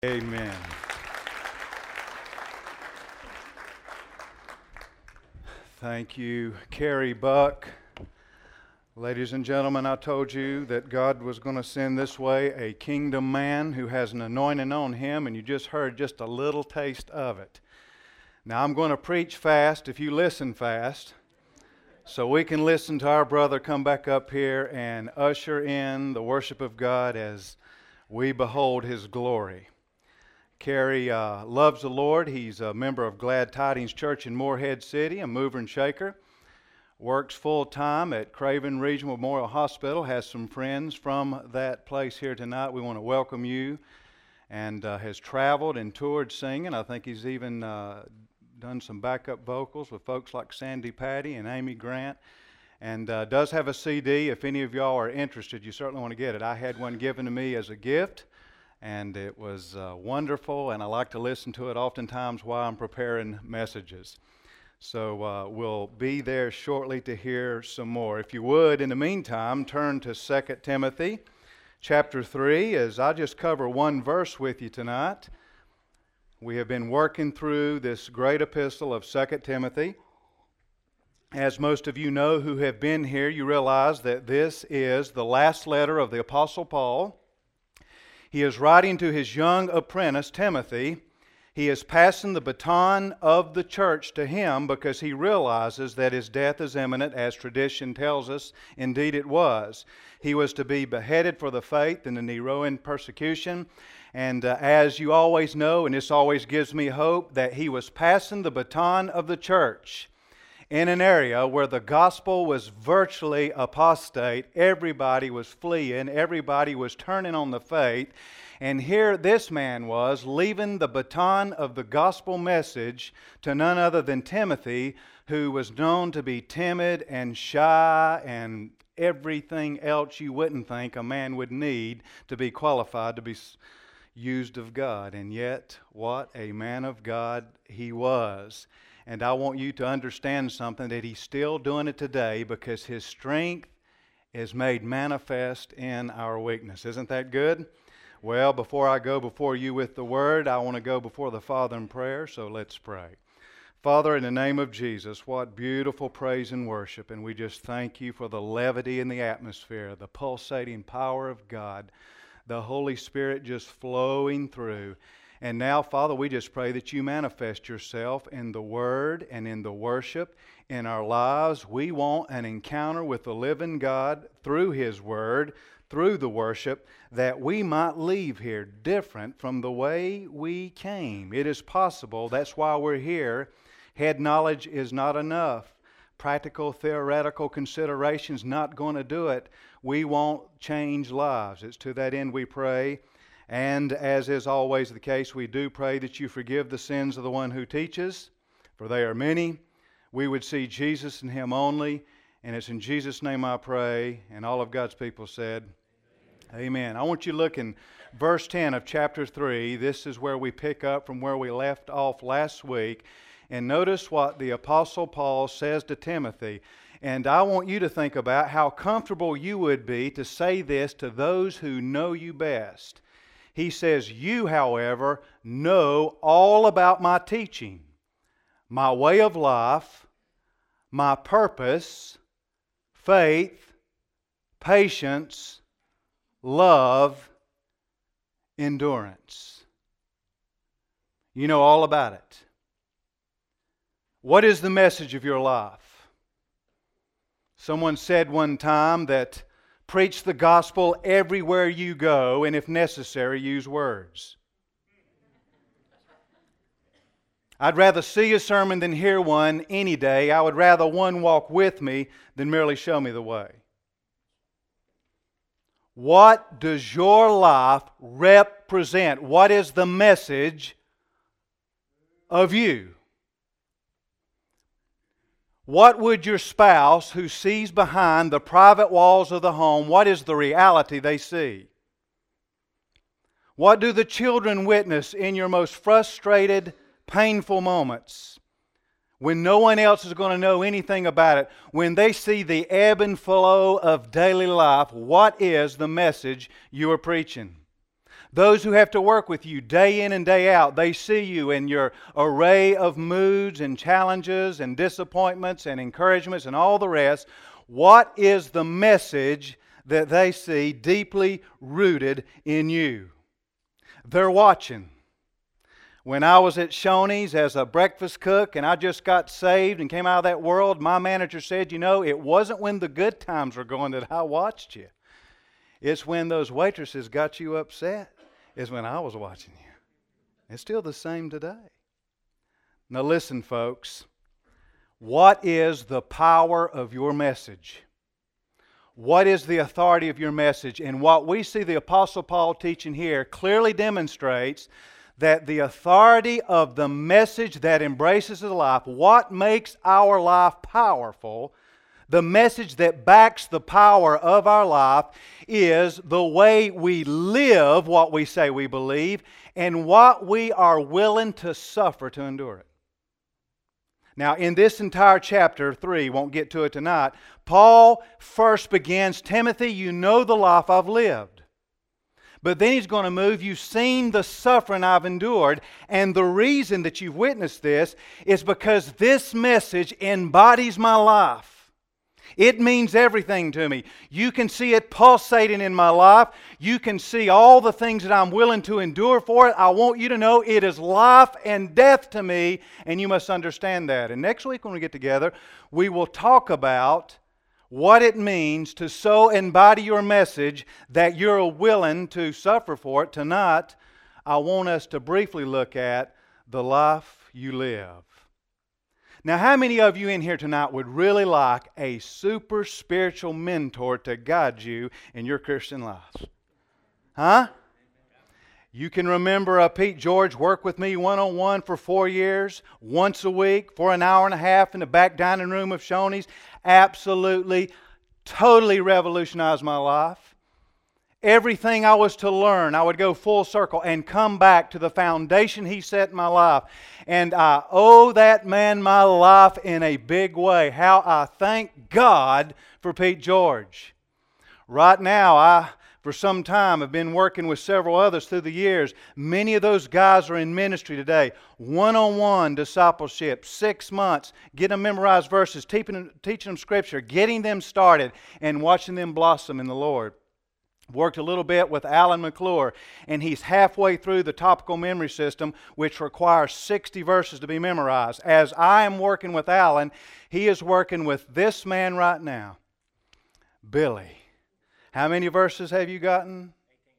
Amen. Thank you, Carrie Buck. Ladies and gentlemen, I told you that God was going to send this way a kingdom man who has an anointing on him, and you just heard just a little taste of it. Now, I'm going to preach fast if you listen fast, so we can listen to our brother come back up here and usher in the worship of God as we behold His glory. Kerry loves the Lord. He's a member of Glad Tidings Church in Morehead City, a mover and shaker. Works full-time at Craven Regional Memorial Hospital. Has some friends from that place here tonight. We want to welcome you. And has traveled and toured singing. I think he's even done some backup vocals with folks like Sandy Patty and Amy Grant. And does have a CD. If any of y'all are interested, you certainly want to get it. I had one given to me as a gift. And it was wonderful, and I like to listen to it oftentimes while I'm preparing messages. So we'll be there shortly to hear some more. If you would, in the meantime, turn to 2 Timothy chapter 3, as I just cover one verse with you tonight. We have been working through this great epistle of 2 Timothy. As most of you know who have been here, you realize that this is the last letter of the Apostle Paul. He is writing to his young apprentice, Timothy. He is passing the baton of the church to him because he realizes that his death is imminent, as tradition tells us. Indeed it was. He was to be beheaded for the faith in the Neroan persecution. And as you always know, and this always gives me hope, that he was passing the baton of the church in an area where the gospel was virtually apostate. Everybody was fleeing. Everybody was turning on the faith. And here this man was leaving the baton of the gospel message to none other than Timothy, who was known to be timid and shy and everything else you wouldn't think a man would need to be qualified to be used of God. And yet, what a man of God he was. And I want you to understand something, that he's still doing it today because his strength is made manifest in our weakness. Isn't that good? Well, before I go before you with the word, I want to go before the Father in prayer, so let's pray. Father, in the name of Jesus, what beautiful praise and worship, and we just thank you for the levity in the atmosphere, the pulsating power of God, the Holy Spirit just flowing through. And now, Father, we just pray that you manifest yourself in the Word and in the worship in our lives. We want an encounter with the living God through His Word, through the worship, that we might leave here different from the way we came. It is possible. That's why we're here. Head knowledge is not enough. Practical, theoretical considerations not going to do it. We want change lives. It's to that end we pray. And as is always the case, we do pray that you forgive the sins of the one who teaches, for they are many. We would see Jesus and Him only, and it's in Jesus' name I pray. And all of God's people said, Amen. I want you to look in verse 10 of chapter 3. This is where we pick up from where we left off last week. And notice what the Apostle Paul says to Timothy. And I want you to think about how comfortable you would be to say this to those who know you best. He says, you, however, know all about my teaching, my way of life, my purpose, faith, patience, love, endurance. You know all about it. What is the message of your life? Someone said one time that preach the gospel everywhere you go, and if necessary, use words. I'd rather see a sermon than hear one any day. I would rather one walk with me than merely show me the way. What does your life represent? What is the message of you? What would your spouse, who sees behind the private walls of the home, what is the reality they see? What do the children witness in your most frustrated, painful moments? When no one else is going to know anything about it, when they see the ebb and flow of daily life, what is the message you are preaching? Those who have to work with you day in and day out, they see you in your array of moods and challenges and disappointments and encouragements and all the rest. What is the message that they see deeply rooted in you? They're watching. When I was at Shoney's as a breakfast cook and I just got saved and came out of that world, my manager said, it wasn't when the good times were going that I watched you. It's when those waitresses got you upset is when I was watching you. It's still the same today. Now listen, folks. What is the power of your message? What is the authority of your message? And what we see the Apostle Paul teaching here clearly demonstrates that the authority of the message that embraces the life, what makes our life powerful, the message that backs the power of our life, is the way we live what we say we believe and what we are willing to suffer to endure it. Now, in this entire chapter 3, won't get to it tonight, Paul first begins, Timothy, you know the life I've lived. But then he's going to move, you've seen the suffering I've endured, and the reason that you've witnessed this is because this message embodies my life. It means everything to me. You can see it pulsating in my life. You can see all the things that I'm willing to endure for it. I want you to know it is life and death to me, and you must understand that. And next week when we get together, we will talk about what it means to so embody your message that you're willing to suffer for it. Tonight, I want us to briefly look at the life you live. Now, how many of you in here tonight would really like a super spiritual mentor to guide you in your Christian life? Huh? You can remember Pete George worked with me one-on-one for 4 years, once a week, for an hour and a half in the back dining room of Shoney's. Absolutely, totally revolutionized my life. Everything I was to learn, I would go full circle and come back to the foundation he set in my life. And I owe that man my life in a big way. How I thank God for Pete George. Right now, for some time, I've been working with several others through the years. Many of those guys are in ministry today. One-on-one discipleship, 6 months, getting them memorized verses, teaching them Scripture, getting them started, and watching them blossom in the Lord. Worked a little bit with Alan McClure, and he's halfway through the topical memory system, which requires 60 verses to be memorized. As I am working with Alan, he is working with this man right now, Billy. How many verses have you gotten?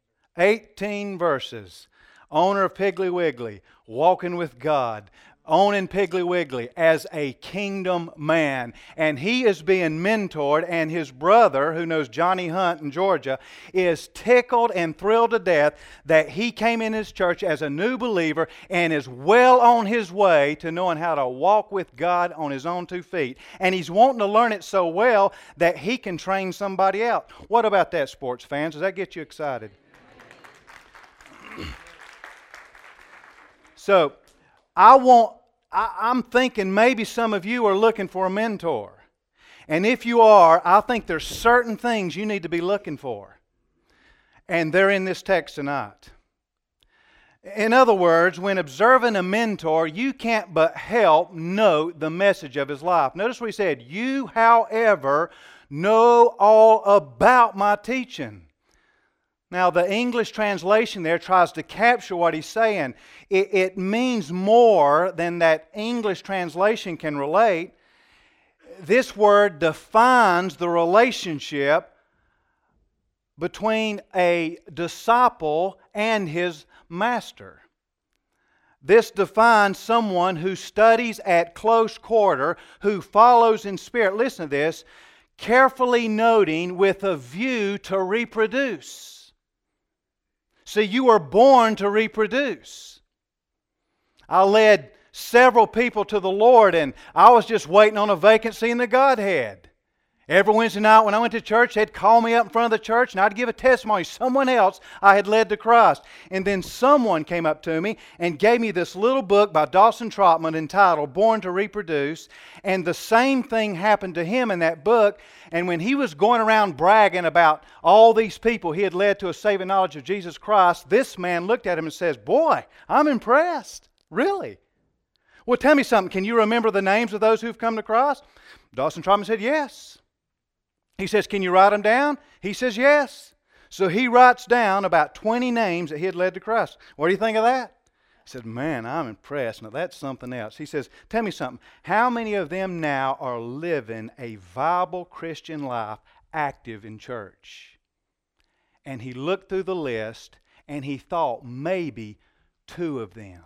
18 verses. Owner of Piggly Wiggly, walking with God, owning Piggly Wiggly as a kingdom man. And he is being mentored, and his brother, who knows Johnny Hunt in Georgia, is tickled and thrilled to death that he came in his church as a new believer and is well on his way to knowing how to walk with God on his own 2 feet. And he's wanting to learn it so well that he can train somebody else. What about that, sports fans? Does that get you excited? So, I'm thinking maybe some of you are looking for a mentor. And if you are, I think there's certain things you need to be looking for. And they're in this text tonight. In other words, when observing a mentor, you can't but help note the message of his life. Notice what he said, you, however, know all about my teaching. Now, the English translation there tries to capture what he's saying. It means more than that English translation can relate. This word defines the relationship between a disciple and his master. This defines someone who studies at close quarter, who follows in spirit. Listen to this. Carefully noting with a view to reproduce. See, you were born to reproduce. I led several people to the Lord, and I was just waiting on a vacancy in the Godhead. Every Wednesday night when I went to church, they'd call me up in front of the church and I'd give a testimony. Someone else I had led to Christ. And then someone came up to me and gave me this little book by Dawson Trotman entitled Born to Reproduce. And the same thing happened to him in that book. And when he was going around bragging about all these people he had led to a saving knowledge of Jesus Christ, this man looked at him and says, "Boy, I'm impressed. Really? Well, tell me something. Can you remember the names of those who've come to Christ?" Dawson Trotman said, "Yes." He says, "Can you write them down?" He says, "Yes." So he writes down about 20 names that he had led to Christ. What do you think of that? He said, "Man, I'm impressed. Now that's something else." He says, "Tell me something. How many of them now are living a viable Christian life, active in church?" And he looked through the list and he thought maybe 2 of them.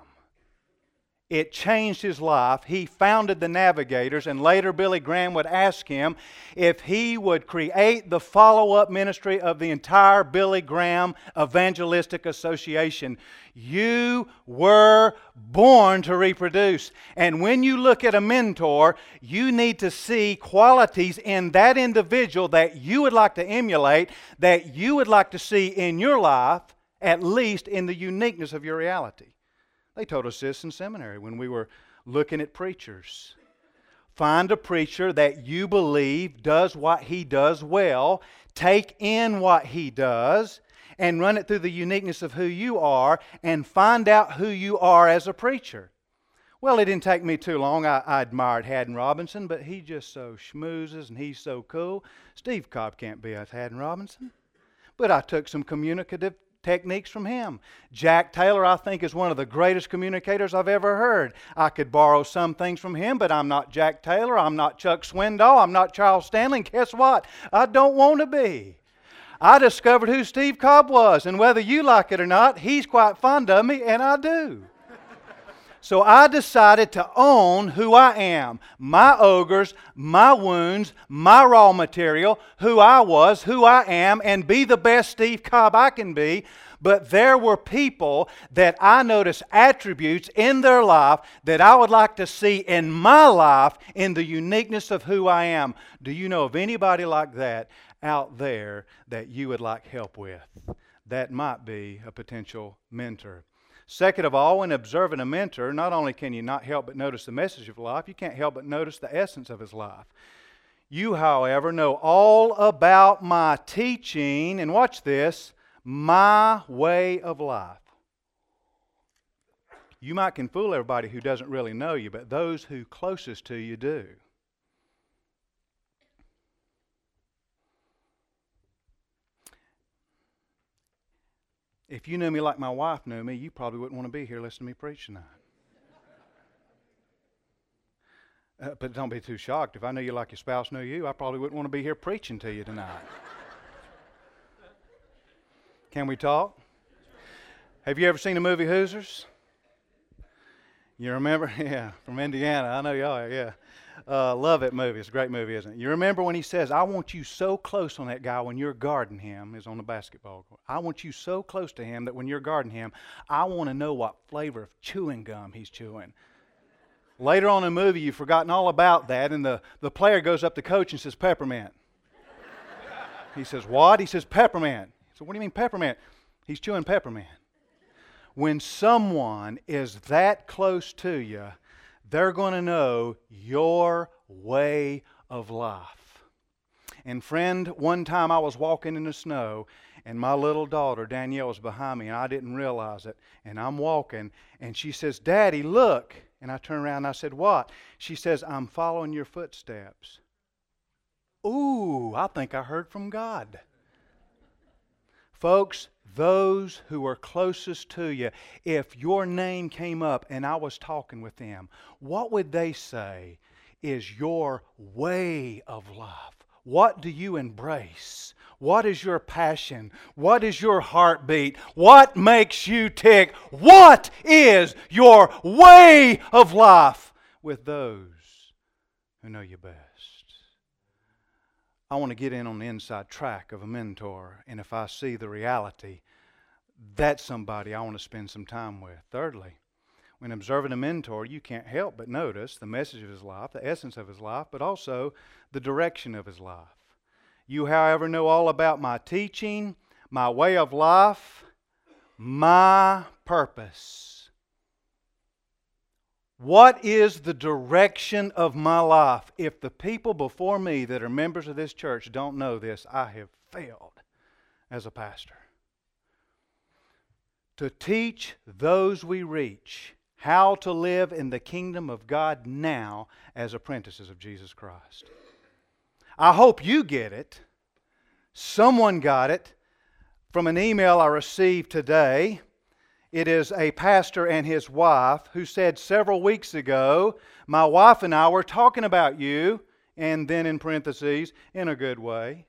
It changed his life. He founded the Navigators, and later Billy Graham would ask him if he would create the follow-up ministry of the entire Billy Graham Evangelistic Association. You were born to reproduce. And when you look at a mentor, you need to see qualities in that individual that you would like to emulate, that you would like to see in your life, at least in the uniqueness of your reality. They told us this in seminary when we were looking at preachers. Find a preacher that you believe does what he does well, take in what he does, and run it through the uniqueness of who you are, and find out who you are as a preacher. Well, it didn't take me too long. I admired Haddon Robinson, but he just so schmoozes and he's so cool. Steve Cobb can't be as Haddon Robinson. But I took some communicative techniques from him. Jack Taylor, I think, is one of the greatest communicators I've ever heard. I could borrow some things from him, but I'm not Jack Taylor. I'm not Chuck Swindoll. I'm not Charles Stanley. And guess what? I don't want to be. I discovered who Steve Cobb was, and whether you like it or not, he's quite fond of me, and I do. So I decided to own who I am, my ogres, my wounds, my raw material, who I was, who I am, and be the best Steve Cobb I can be. But there were people that I noticed attributes in their life that I would like to see in my life in the uniqueness of who I am. Do you know of anybody like that out there that you would like help with? That might be a potential mentor. Second of all, when observing a mentor, not only can you not help but notice the message of life, you can't help but notice the essence of his life. You, however, know all about my teaching, and watch this, my way of life. You might can fool everybody who doesn't really know you, but those who closest to you do. If you knew me like my wife knew me, you probably wouldn't want to be here listening to me preach tonight. But don't be too shocked. If I knew you like your spouse knew you, I probably wouldn't want to be here preaching to you tonight. Can we talk? Have you ever seen the movie Hoosiers? You remember? Yeah, from Indiana. I know y'all, yeah. Love that movie. It's a great movie, isn't it? You remember when he says, "I want you so close on that guy when you're guarding him," is on the basketball court. "I want you so close to him that when you're guarding him, I want to know what flavor of chewing gum he's chewing." Later on in the movie, you've forgotten all about that, and the player goes up to coach and says, "Peppermint." He says, "What?" He says, "Peppermint." So what do you mean peppermint? He's chewing peppermint. When someone is that close to you, they're going to know your way of life. And friend, one time I was walking in the snow, and my little daughter, Danielle, was behind me, and I didn't realize it. And I'm walking, and she says, "Daddy, look." And I turned around and I said, "What?" She says, "I'm following your footsteps." Ooh, I think I heard from God. Folks, those who are closest to you, if your name came up and I was talking with them, what would they say is your way of life? What do you embrace? What is your passion? What is your heartbeat? What makes you tick? What is your way of life with those who know you best? I want to get in on the inside track of a mentor, and if I see the reality, that's somebody I want to spend some time with. Thirdly, When observing a mentor, you can't help but notice the message of his life, the essence of his life, but also the direction of his life. You, however, know all about my teaching, my way of life, my purpose. What is the direction of my life? If the people before me that are members of this church don't know this, I have failed as a pastor. To teach those we reach how to live in the kingdom of God now as apprentices of Jesus Christ. I hope you get it. Someone got it from an email I received today. It is a pastor and his wife who said several weeks ago, my wife and I were talking about you, and then in parentheses, in a good way.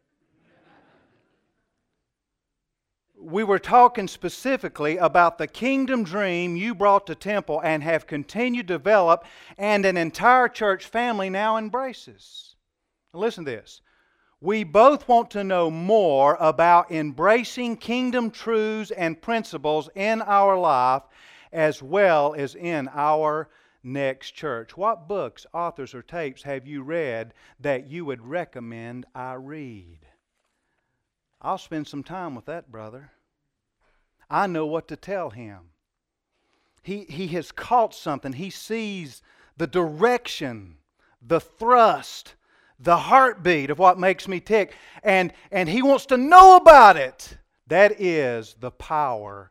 We were talking specifically about the kingdom dream you brought to Temple and have continued to develop, and an entire church family now embraces. Now listen to this. We both want to know more about embracing kingdom truths and principles in our life as well as in our next church. What books, authors, or tapes have you read that you would recommend I read? I'll spend some time with that brother. I know what to tell him. He has caught something. He sees the direction, the thrust, the heartbeat of what makes me tick. And he wants to know about it. That is the power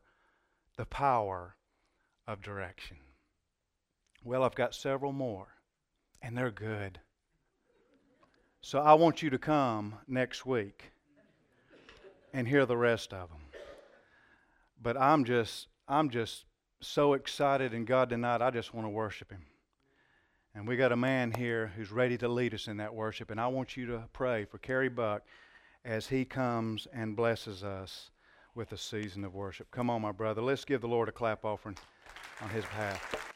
of direction. Well, I've got several more, and they're good. So I want you to come next week and hear the rest of them. But I'm just so excited in God tonight, I just want to worship Him. And we got a man here who's ready to lead us in that worship. And I want you to pray for Kerry Buck as he comes and blesses us with a season of worship. Come on, my brother. Let's give the Lord a clap offering on his behalf.